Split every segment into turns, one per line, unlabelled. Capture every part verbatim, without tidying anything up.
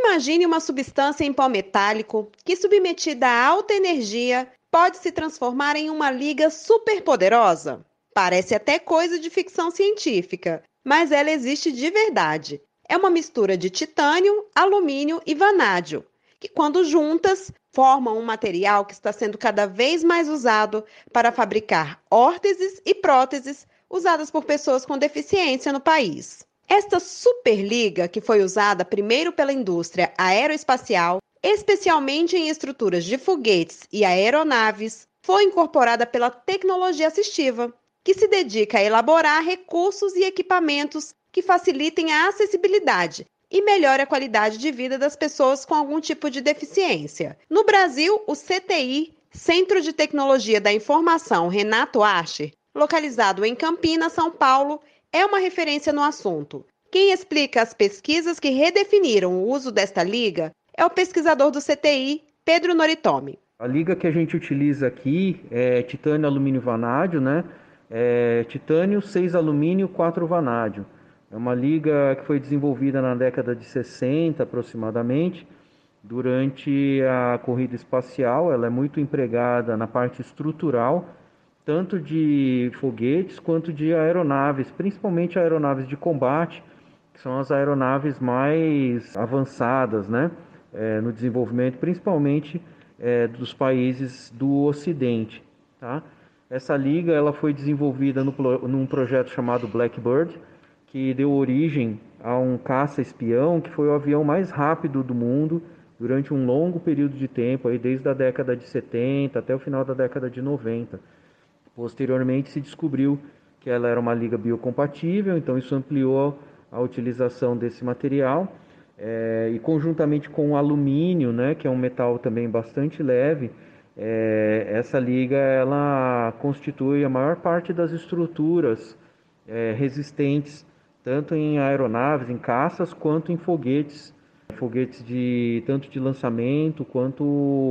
Imagine uma substância em pó metálico que, submetida a alta energia, pode se transformar em uma liga superpoderosa. Parece até coisa de ficção científica, mas ela existe de verdade. É uma mistura de titânio, alumínio e vanádio, que, quando juntas, formam um material que está sendo cada vez mais usado para fabricar órteses e próteses usadas por pessoas com deficiência no país. Esta superliga, que foi usada primeiro pela indústria aeroespacial, especialmente em estruturas de foguetes e aeronaves, foi incorporada pela tecnologia assistiva, que se dedica a elaborar recursos e equipamentos que facilitem a acessibilidade e melhore a qualidade de vida das pessoas com algum tipo de deficiência. No Brasil, o C T I, Centro de Tecnologia da Informação Renato Archer, localizado em Campinas, São Paulo, é uma referência no assunto. Quem explica as pesquisas que redefiniram o uso desta liga é o pesquisador do C T I, Pedro Noritomi.
A liga que a gente utiliza aqui é titânio, alumínio, vanádio, né? É titânio, seis alumínio, quatro vanádio. É uma liga que foi desenvolvida na década de sessenta, aproximadamente, durante a corrida espacial. Ela é muito empregada na parte estrutural, tanto de foguetes quanto de aeronaves, principalmente aeronaves de combate, que são as aeronaves mais avançadas, né, é, no desenvolvimento, principalmente é, dos países do Ocidente. Tá? Essa liga ela foi desenvolvida no, num projeto chamado Blackbird, que deu origem a um caça-espião, que foi o avião mais rápido do mundo durante um longo período de tempo, aí desde a década de setenta até o final da década de noventa. Posteriormente se descobriu que ela era uma liga biocompatível, então isso ampliou a utilização desse material, é, e conjuntamente com o alumínio, né, que é um metal também bastante leve, é, essa liga ela constitui a maior parte das estruturas é, resistentes, tanto em aeronaves, em caças, quanto em foguetes, foguetes de tanto de lançamento quanto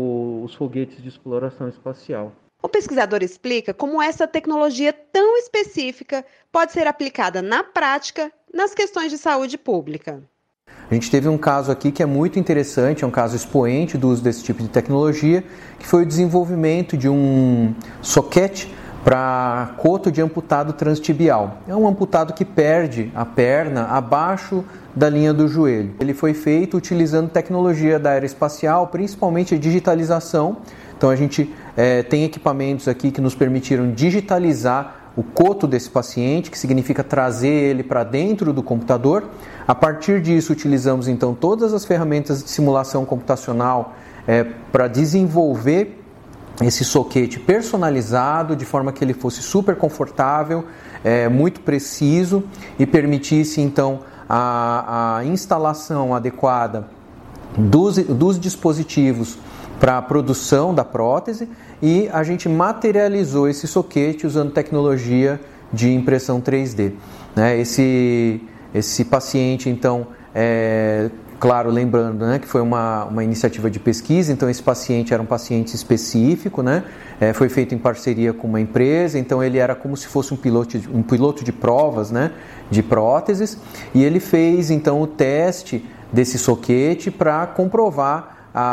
os foguetes de exploração espacial.
O pesquisador explica como essa tecnologia tão específica pode ser aplicada na prática nas questões de saúde pública.
A gente teve um caso aqui que é muito interessante, é um caso expoente do uso desse tipo de tecnologia, que foi o desenvolvimento de um soquete para coto de amputado transtibial. É um amputado que perde a perna abaixo da linha do joelho. Ele foi feito utilizando tecnologia da aeroespacial, principalmente a digitalização. Então a gente é, tem equipamentos aqui que nos permitiram digitalizar o coto desse paciente, que significa trazer ele para dentro do computador. A partir disso utilizamos então todas as ferramentas de simulação computacional é, para desenvolver esse soquete personalizado, de forma que ele fosse super confortável, é, muito preciso e permitisse então a, a instalação adequada dos, dos dispositivos para a produção da prótese, e a gente materializou esse soquete usando tecnologia de impressão três D. Né? Esse, esse paciente, então, é, claro, lembrando, né, que foi uma, uma iniciativa de pesquisa, então esse paciente era um paciente específico, né? É, foi feito em parceria com uma empresa, então ele era como se fosse um piloto, um piloto de provas, né, de próteses, e ele fez então o teste desse soquete para comprovar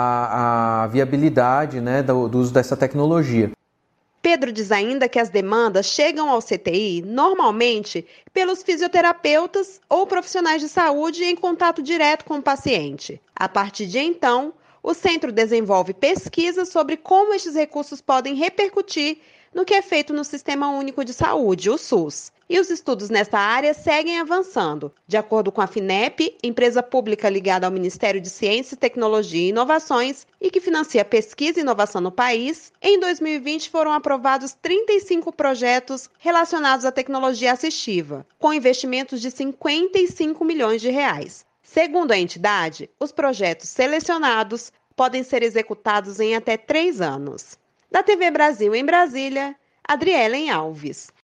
A, a viabilidade, né, do, do uso dessa tecnologia.
Pedro diz ainda que as demandas chegam ao C T I normalmente pelos fisioterapeutas ou profissionais de saúde em contato direto com o paciente. A partir de então, o centro desenvolve pesquisas sobre como estes recursos podem repercutir no que é feito no Sistema Único de Saúde, o SUS. E os estudos nessa área seguem avançando. De acordo com a FINEP, empresa pública ligada ao Ministério de Ciência, Tecnologia e Inovações e que financia pesquisa e inovação no país, em dois mil e vinte foram aprovados trinta e cinco projetos relacionados à tecnologia assistiva, com investimentos de cinquenta e cinco milhões de reais. Segundo a entidade, os projetos selecionados podem ser executados em até três anos. Da T V Brasil em Brasília, Adrielen Alves.